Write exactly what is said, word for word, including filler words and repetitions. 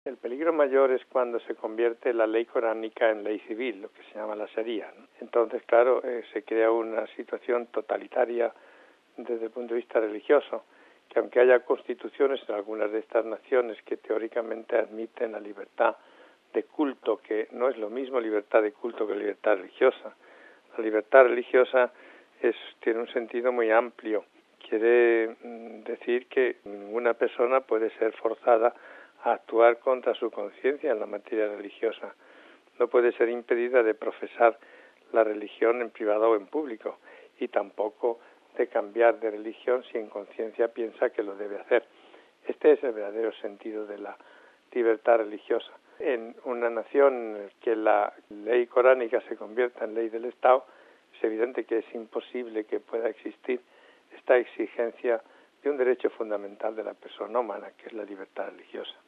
El peligro mayor es cuando se convierte la ley coránica en ley civil, lo que se llama la Sharia, ¿no? Entonces, claro, eh, se crea una situación totalitaria desde el punto de vista religioso, que aunque haya constituciones en algunas de estas naciones que teóricamente admiten la libertad de culto, que no es lo mismo libertad de culto que libertad religiosa. La libertad religiosa es, tiene un sentido muy amplio. Quiere decir que ninguna persona puede ser forzada a actuar contra su conciencia en la materia religiosa. No puede ser impedida de profesar la religión en privado o en público, y tampoco de cambiar de religión si en conciencia piensa que lo debe hacer. Este es el verdadero sentido de la libertad religiosa. En una nación en la que la ley coránica se convierta en ley del Estado, es evidente que es imposible que pueda existir esta exigencia de un derecho fundamental de la persona humana, que es la libertad religiosa.